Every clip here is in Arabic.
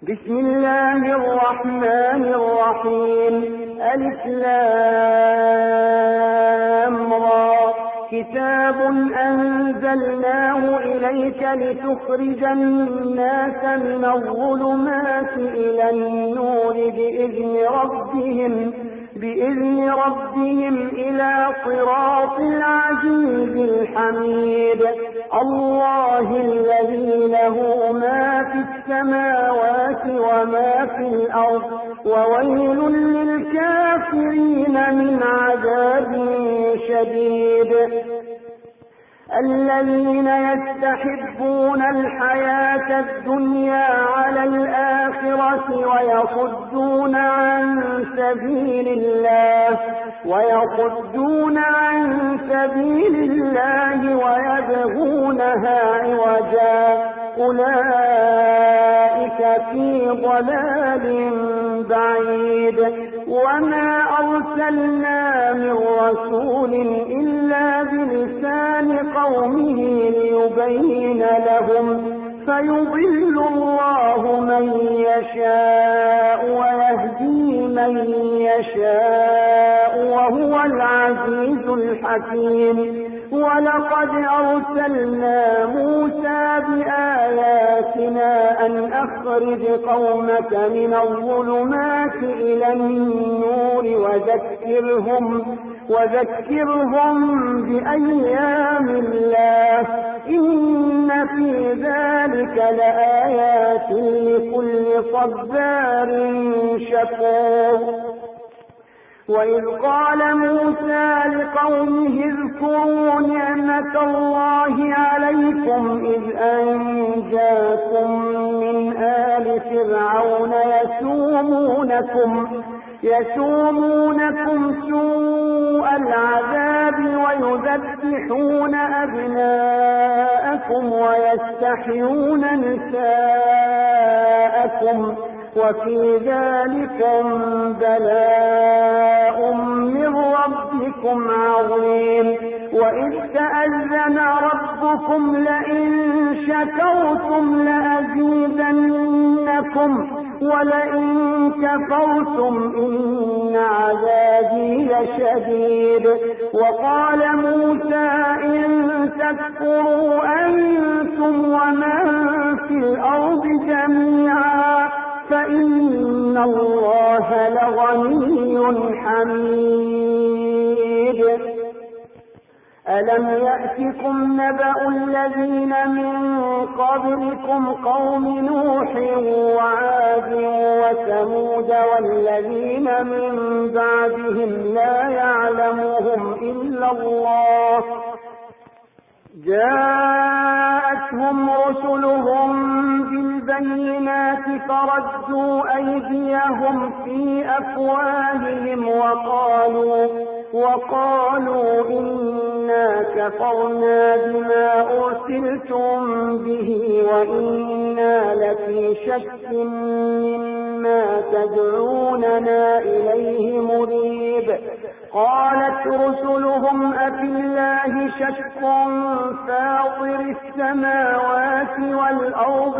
بسم الله الرحمن الرحيم. ألف لام را. كتاب أنزلناه إليك لتخرج الناس من الظلمات إلى النور بإذن ربهم إلى صراط العزيز الحميد. الله الذي له ما في السماوات وما في الأرض وويل للكافرين من عذاب شديد. الذين يستحبون الحياة الدنيا على الآخرة ويصدون عن سبيل الله ويبغونها عوجا أولئك في ضلال بعيد. وما أرسلنا من رسول إلا بلسان قومه ليبين لهم فيضل الله من يشاء ويهدي من يشاء وهو العزيز الحكيم. ولقد أرسلنا موسى بآياتنا أن أخرج قومك من الظلمات إلى النور وذكرهم بأيام الله إن في ذلك لآيات لكل صبار شكور. وإذ قال موسى لقومه اذكروا نعمة الله عليكم إذ أنجاكم من آل فرعون يسومونكم سوء العذاب ويذبحون أبناءكم ويستحيون نساءكم وفي ذلكم بلاء من ربكم عظيم. وإذ تأذن ربكم لئن شكرتم لأزيدنكم ولئن كفرتم إن عذابي لشديد. وقال موسى إن تكفروا أنتم ومن في الأرض جميعا فإن الله لغني حميد. ألم يأتكم نبأ الذين من قبلكم قوم نوح وعاد وثمود والذين من بعدهم لا يعلمهم إلا الله جاءتهم رسلهم بالبينات فردوا أيديهم في أفواههم وقالوا إنا كفرنا بما أرسلتم به وإنا لفي شك مما تدعوننا إليه مريب. قالت رسلهم أفي الله شك فاطر السماوات والأرض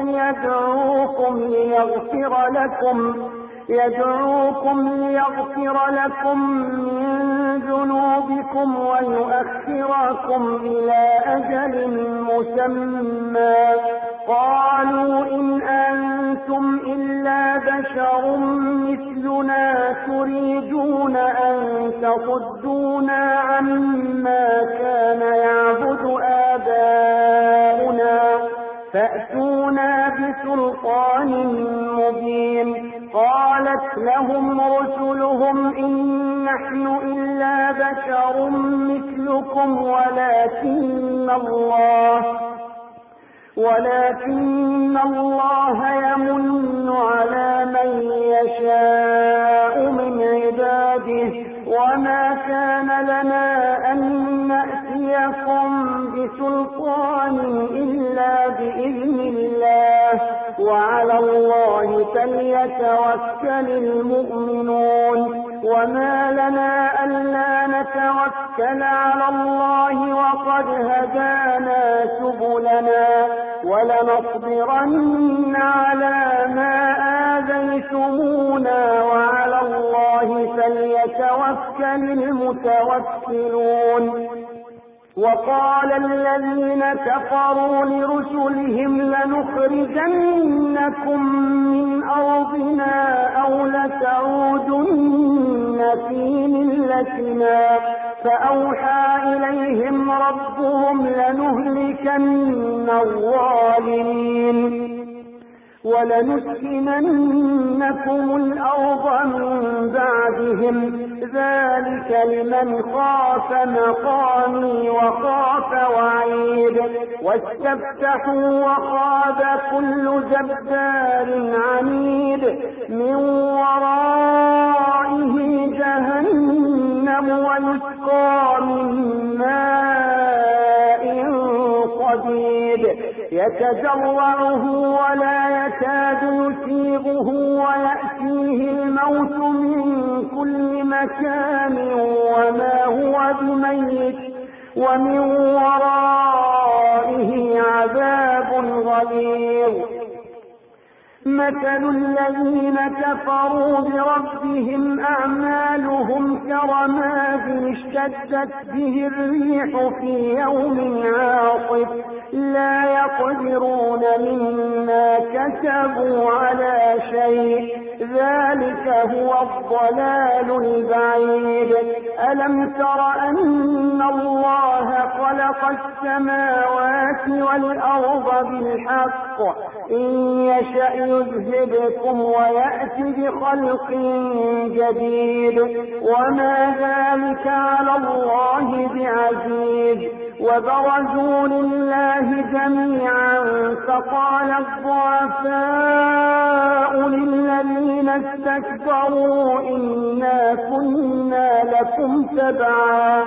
يدعوكم ليغفر لكم من ذنوبكم ويؤخركم إلى أجل مسمى. قالوا إن أنتم إلا بشر مثلنا تريدون أن تصدونا عما كان يعبد آباؤنا فأتونا بسلطان مبين. قالت لهم رسلهم إن نحن إلا بشر مثلكم ولكن الله يمن على من يشاء من عباده وما كان لنا أن نأتيكم بسلطان إلا بإذن الله وعلى الله فليتوكل المؤمنون. وما لنا ألا نتوكل على الله وقد هدانا سبلنا ولنصبرن على ما يتوكل المتوكلون. وقال الذين كفروا لرسلهم لنخرجنكم من أرضنا أو لتعودن في ملتنا فأوحى إليهم ربهم لنهلكن الظالمين ولنسكننكم الأرض من بعدهم ذلك لمن خاف مقامي وخاف وعيد. واستفتحوا وخاب كل جبار عنيد من ورائه جهنم ويسقى من ماء صديد يتجرعه ولا يكاد يسيغه ويأتيه الموت من كل مكان وما هو بميت ومن ورائه عذاب غليظ. مثل الذين كفروا بربهم أعمالهم كرماد اشتدت به الريح في يوم عاصف لا يقدرون مما كسبوا على شيء ذلك هو الضلال البعيد. ألم تر أن الله خلق السماوات والأرض بالحق إن يشأ يذهبكم ويأتي بخلق جديد وما ذلك على الله بعزيز. وبرزوا لله جميعا فقال الضعفاء للذين استكبروا إنا كنا لكم تبعا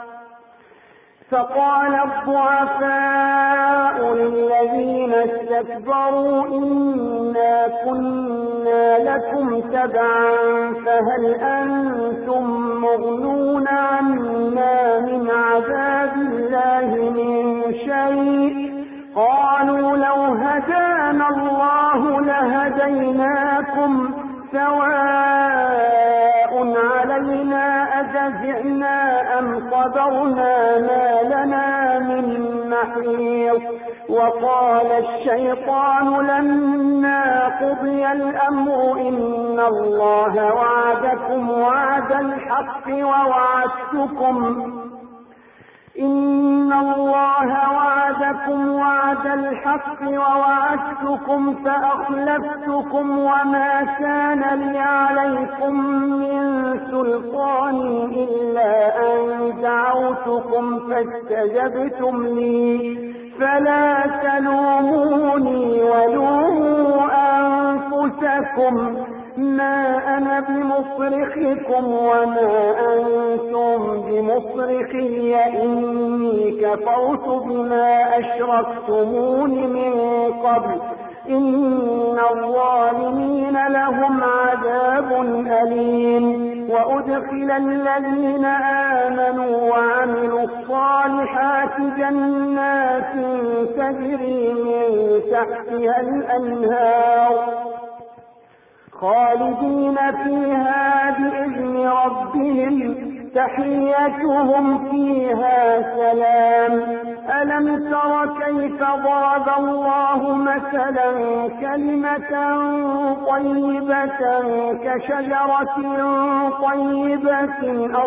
فقال الضعفاء للذين استكبروا إنا كنا لكم تبعا فهل أنتم مغنون عنا من عذاب الله من شيء قالوا لو هدانا الله لهديناكم سواء علينا أجزعنا أم صبرنا ما لنا من محيص. وقال الشيطان لما قضي الأمر إن الله وعدكم وعد الحق ووعدتكم فأخلفتكم وما كان لي عليكم من سلطان إلا أن دعوتكم فاستجبتم لي فلا تلوموني ولوموا أنفسكم ما أنا بمصرخكم وما أنتم بمصرخي إني كفرت بما أشركتمون من قبل إن الظالمين لهم عذاب أليم. وأدخل الذين آمنوا وعملوا الصالحات جنات تجري من تحتها الأنهار خالدين فيها بإذن ربهم تحيتهم فيها سلام. ألم تر كيف ضرب الله مثلا كلمة طيبة كشجرة طيبة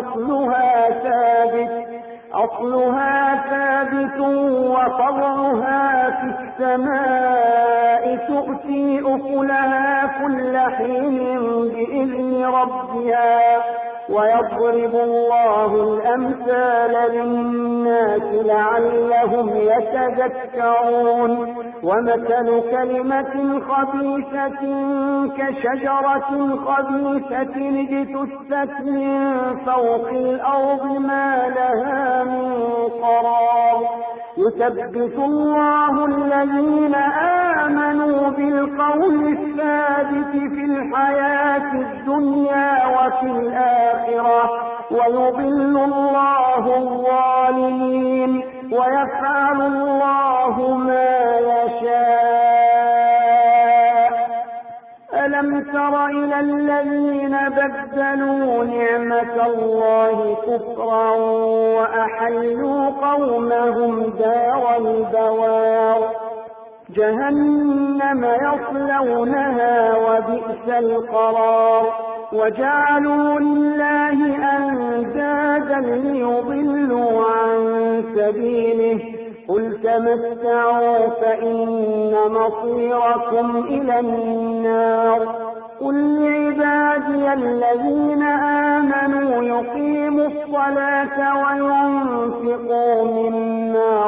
أصلها ثابت وفرعها في السماء تؤتي أكلها كل حين بإذن ربها ويضرب الله الأمثال للناس لعلهم يتذكرون. ومثل كلمة خبيثة كشجرة خبيثة اجتثت من فوق الأرض ما لها من قرار. يثبت الله الذين آمنوا بالقول الثابت في الحياة الدنيا وفي الآخرة ويضل الله الظالمين ويفعل الله ما يشاء. ألم تر إلى الذين بدلوا نعمة الله كفرا وأحلوا قومهم دار البوار جهنم يصلونها وبئس القرار وجعلوا لله أندادا ليضلوا عن سبيله قل تمتعوا فإن مصيركم إلى النار قل لعبادي الذين آمنوا يقيموا الصلاة وينفقوا مما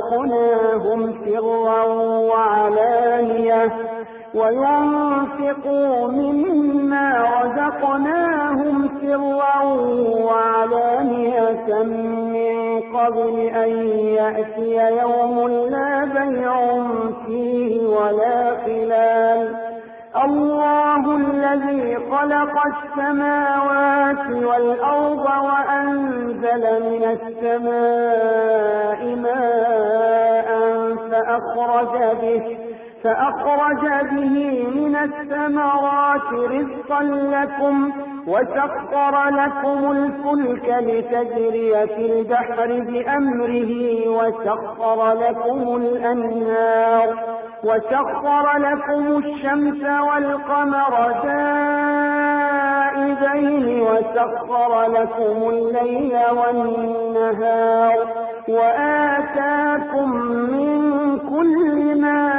رزقناهم سرا وعلانية من قبل أن يأتي يوم لا بيع فيه ولا خلال الله الذي خلق السماوات والأرض وأنزل من السماء ماء فأخرج به من الثمرات رزقا لكم وسخر لكم الفلك لتجري في البحر بأمره وسخر لكم الشمس والقمر دائبين وسخر لكم الليل والنهار وآتاكم من كل ما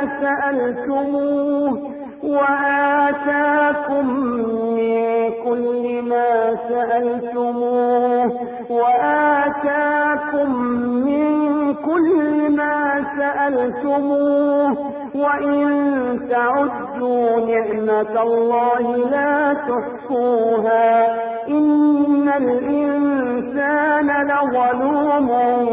سألتموه وإن تعدوا نعمة الله لا تحصوها إن الإنسان لظلوم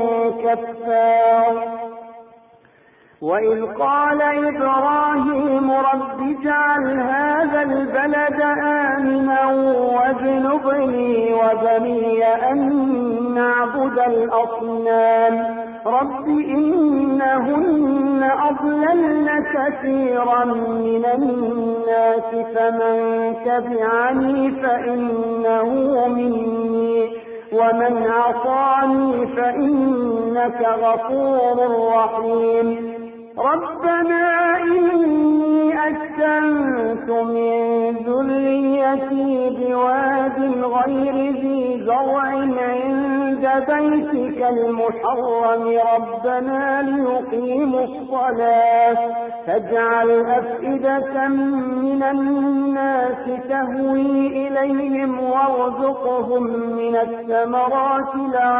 كفار وإذ قال إبراهيم رب اجعل هذا البلد آمنا واجنبني وبني أن نعبد الأصنام رب إنهن أضللن كثيرا من الناس فمن تبعني فإنه مني ومن عصاني فإنك غفور رحيم ربنا إني أسكنت من ذريتي بواد غير ذي زرع عند بيتك المحرم ربنا ليقيموا الصلاة فاجعل أفئدة من الناس تهوي إليهم وارزقهم من الثمرات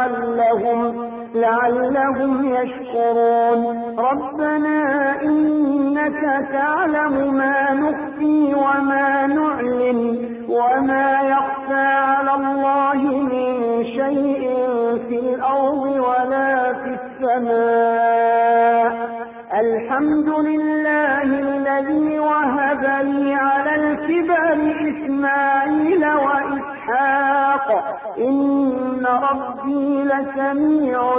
لعلهم يشكرون ربنا إنك تعلم ما نخفي وما نعلن وما يخفى على الله من شيء في الأرض ولا في السماء الحمد لله الذي وهب لي على الكبر إسماعيل وإسحاق إن ربي لسميع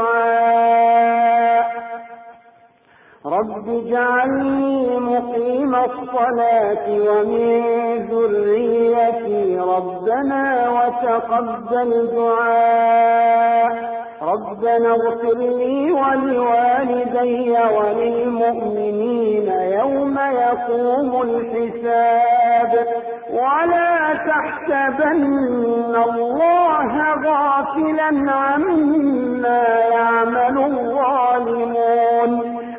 الدعاء رب اجعلني مقيم الصلاة ومن ذريتي ربنا وتقبل دعاء ربنا اغفر لي ولوالدي وللمؤمنين يوم يقوم الحساب ولا تحسبن الله غافلا عما يعمل الظالمون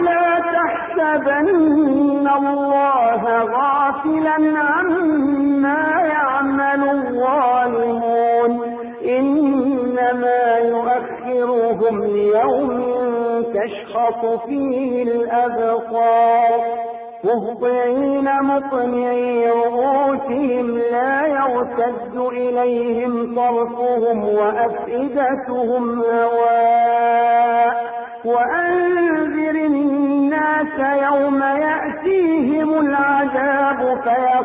إنما يؤخرهم ليوم تشخص فيه الأبصار مهطعين مقنعي رؤوسهم لا يرتد إليهم طرفهم وأفئدتهم هواء وأنذر الناس يوم يأتيهم العذاب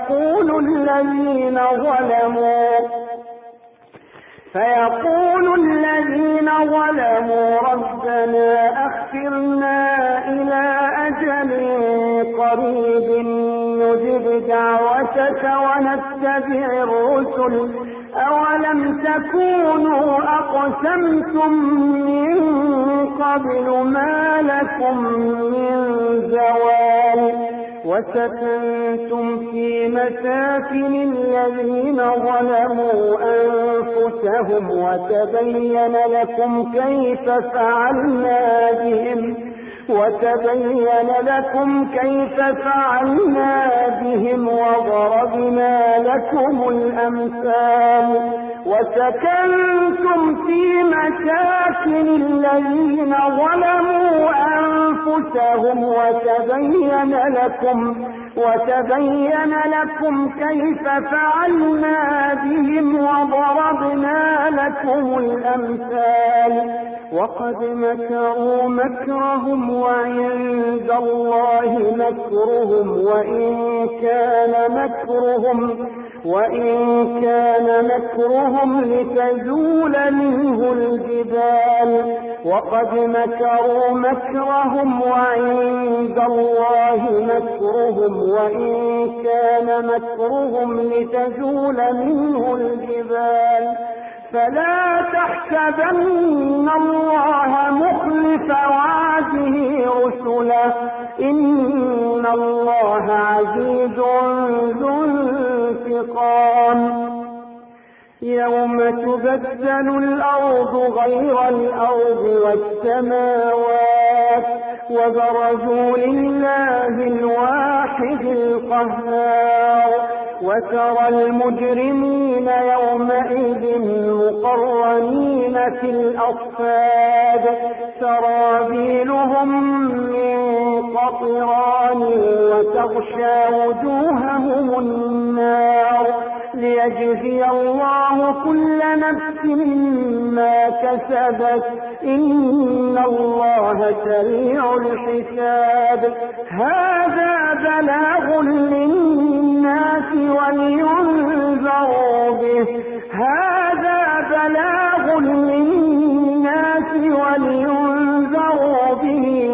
فيقول الذين ظلموا ربنا أخرنا إلى أجل قريب نجب دعوتك ونتبع الرسل أولم تكونوا أقسمتم من قبل ما لكم من زوال وسكنتم في مساكن الذين ظلموا أنفسهم وتبين لكم كيف فعلنا بهم وضربنا لكم الأمثال وسكنتم في مساكن الذين ظلموا أنفسهم وتبين لكم كيف فعلنا بهم وضربنا لكم الأمثال وقد مكروا مكرهم وعند الله مكرهم وإن كان مكرهم لتزول منه الجبال وقد مكروا مكرهم وعند الله مكرهم وإن كان مكرهم لتزول منه الجبال فلا تحسبن الله مخلف وعده رسله إن الله عزيز ذو انتقام يوم تبدل الأرض غير الأرض والسماوات وبرزوا لله الواحد القهار وترى المجرمين يومئذ مقرنين في الأصفاد سرابيلهم من قطران وتغشى وجوههم النار ليجزي الله كل نفس ما كسبت إن الله سريع الحساب هذا بلاغ للناس ولينذروا به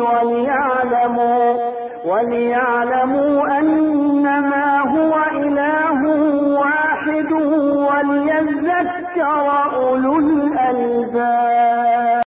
وليعلموا أنما هو إله واحد وليذكر أولو الألباب